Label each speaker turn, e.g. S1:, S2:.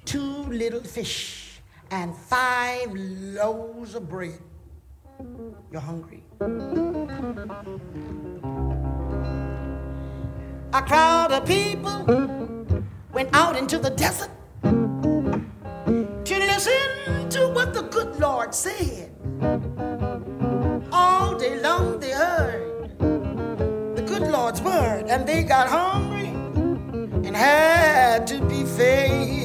S1: 2 little fish and 5 loaves of bread. You're hungry. A crowd of people went out into the desert to listen to what the good Lord said. All day long they heard the good Lord's word, and they got hungry and had to be fed.